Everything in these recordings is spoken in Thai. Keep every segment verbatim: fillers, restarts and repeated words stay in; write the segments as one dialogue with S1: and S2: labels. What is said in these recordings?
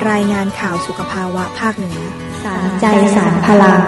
S1: รายงานข่าวสุขภาวะภาคเหนือ
S2: สารใจสารพลัง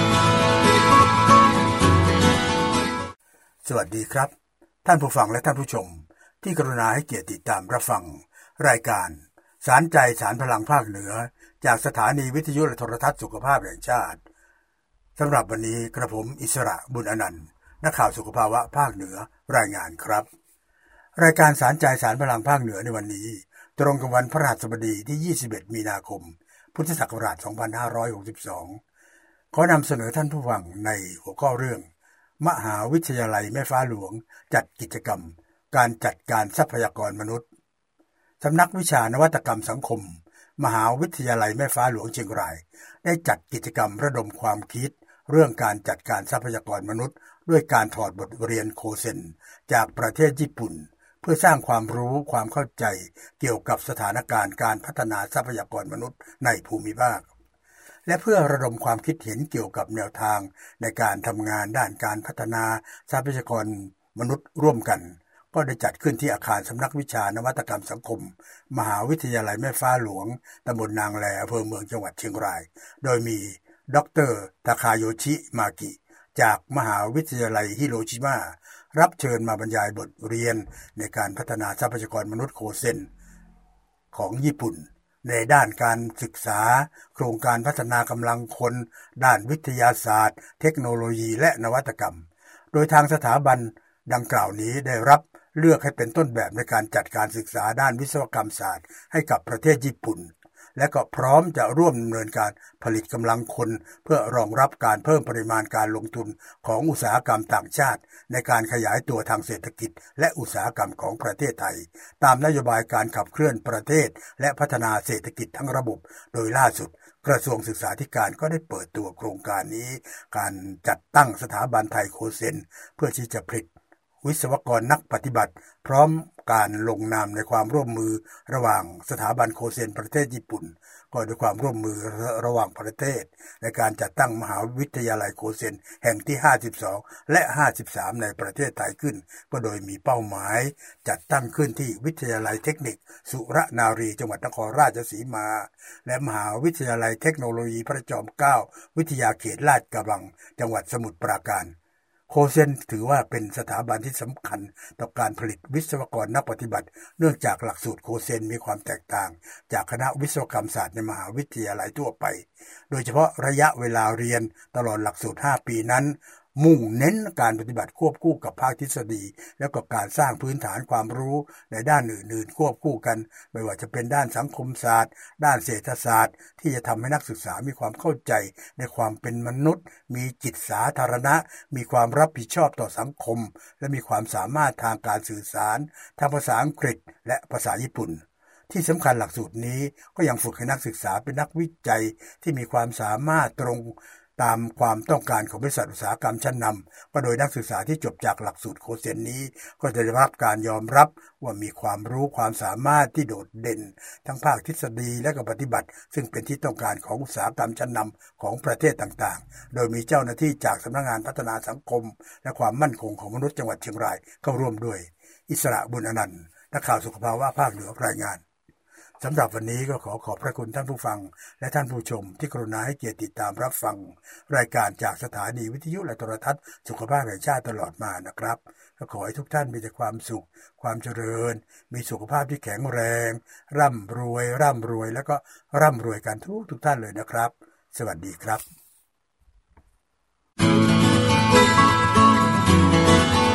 S3: สวัสดีครับท่านผู้ฟังและท่านผู้ชมที่กรุณาให้เกียรติติดตามรับฟังรายการสารใจสารพลังภาคเหนือจากสถานีวิทยุและโทรทัศน์สุขภาพแห่งชาติสำหรับวันนี้กระผมอิสระบุญอนันต์นักข่าวสุขภาวะภาคเหนือรายงานครับรายการสารใจสารพลังภาคเหนือในวันนี้ตรงกับวันพฤหัสบดีที่ยี่สิบเอ็ดมีนาคมพุทธศักราชสองพันห้าร้อยหกสิบสองขอนำเสนอท่านผู้ฟังในหัวข้อเรื่องมหาวิทยาลัยแม่ฟ้าหลวงจัดกิจกรรมการจัดการทรัพยากรมนุษย์สำนักวิชานวัตกรรมสังคมมหาวิทยาลัยแม่ฟ้าหลวงเชียงรายได้จัดกิจกรรมระดมความคิดเรื่องการจัดการทรัพยากรมนุษย์ด้วยการถอดบทเรียนโคเซ็นจากประเทศญี่ปุ่นเพื่อสร้างความรู้ความเข้าใจเกี่ยวกับสถานการณ์การพัฒนาทรัพยากรมนุษย์ในภูมิภาคและเพื่อระดมความคิดเห็นเกี่ยวกับแนวทางในการทำงานด้านการพัฒนาทรัพยากรมนุษย์ร่วมกันก็ได้จัดขึ้นที่อาคารสำนักวิชานวัตกรรมสังคมมหาวิทยาลัยแม่ฟ้าหลวงตำบลนางแลอำเภอเมืองจังหวัดเชียงรายโดยมีดร.ทาคาโยชิมากิจากมหาวิทยาลัยฮิโรชิมารับเชิญมาบรรยายบทเรียนในการพัฒนาทรัพยากรมนุษย์โคเซ็นของญี่ปุ่นในด้านการศึกษาโครงการพัฒนากำลังคนด้านวิทยาศาสตร์เทคโนโลยีและนวัตกรรมโดยทางสถาบันดังกล่าวนี้ได้รับเลือกให้เป็นต้นแบบในการจัดการศึกษาด้านวิศวกรรมศาสตร์ให้กับประเทศญี่ปุ่นและก็พร้อมจะร่วมดำเนินการผลิตกำลังคนเพื่อรองรับการเพิ่มปริมาณการลงทุนของอุตสาหกรรมต่างชาติในการขยายตัวทางเศรษฐกิจและอุตสาหกรรมของประเทศไทยตามนโยบายการขับเคลื่อนประเทศและพัฒนาเศรษฐกิจทั้งระบบโดยล่าสุดกระทรวงศึกษาธิการก็ได้เปิดตัวโครงการนี้การจัดตั้งสถาบันไทยโคเซ็นเพื่อที่จะผลิตวิศวกรนักปฏิบัติพร้อมการลงนามในความร่วมมือระหว่างสถาบันโคเซ็นประเทศญี่ปุ่นก็ด้วยความร่วมมือระหว่างประเทศในการจัดตั้งมหาวิทยาลัยโคเซ็นแห่งที่ห้าสิบสองและห้าสิบสามในประเทศไทยขึ้นก็โดยมีเป้าหมายจัดตั้งขึ้นที่วิทยาลัยเทคนิคสุรนารีจังหวัดนครราชสีมาและมหาวิทยาลัยเทคโนโลยีพระจอมเกล้าวิทยาเขตลาดกระบังจังหวัดสมุทรปราการโคเซ็นถือว่าเป็นสถาบันที่สำคัญต่อการผลิตวิศวกรนักปฏิบัติเนื่องจากหลักสูตรโคเซ็นมีความแตกต่างจากคณะวิศวกรรมศาสตร์ในมหาวิทยาลัยทั่วไปโดยเฉพาะระยะเวลาเรียนตลอดหลักสูตรห้าปีนั้นมุ่งเน้นการปฏิบัติควบคู่กับภาคทฤษฎีแล้วก็การสร้างพื้นฐานความรู้ในด้านอื่นๆควบคู่กันไม่ว่าจะเป็นด้านสังคมศาสตร์ด้านเศรษฐศาสตร์ที่จะทำให้นักศึกษามีความเข้าใจในความเป็นมนุษย์มีจิตสาธารณะมีความรับผิดชอบต่อสังคมและมีความสามารถทางการสื่อสารทางภาษาอังกฤษและภาษาญี่ปุ่นที่สำคัญหลักสูตรนี้ก็ยังฝึกให้นักศึกษาเป็นนักวิจัยที่มีความสามารถตรงตามความต้องการของบริษัทอุตสาหกรรมชั้นนำก็โดยนักศึกษาที่จบจากหลักสูตรโคเซ็นนี้ก็จะได้รับการยอมรับว่ามีความรู้ความสามารถที่โดดเด่นทั้งภาคทฤษฎีและก็ปฏิบัติซึ่งเป็นที่ต้องการของอุตสาหกรรมชั้นนำของประเทศต่างๆโดยมีเจ้าหน้าที่จากสำนักงานพัฒนาสังคมและความมั่นคงของมนุษย์จังหวัดเชียงรายเข้าร่วมด้วยอิสระบุญอนันต์นักข่าวสุขภาวะภาคเหนือรายงานสำหรับวันนี้ก็ขอขอบพระคุณท่านผู้ฟังและท่านผู้ชมที่กรุณาให้เกียรติติดตามรับฟังรายการจากสถานีวิทยุและโทรทัศน์สุขภาพแห่งชาติตลอดมานะครับก็ขอให้ทุกท่านมีแต่ความสุขความเจริญมีสุขภาพที่แข็งแรงร่ำรวยร่ำรวยแล้วก็ร่ำรวยกันทุกทุกท่านเลยนะครับสวัสดีครับ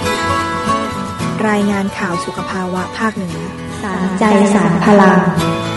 S1: รายงานข่าวสุขภาวะภาคเหนือ
S2: สารใจสารพลัง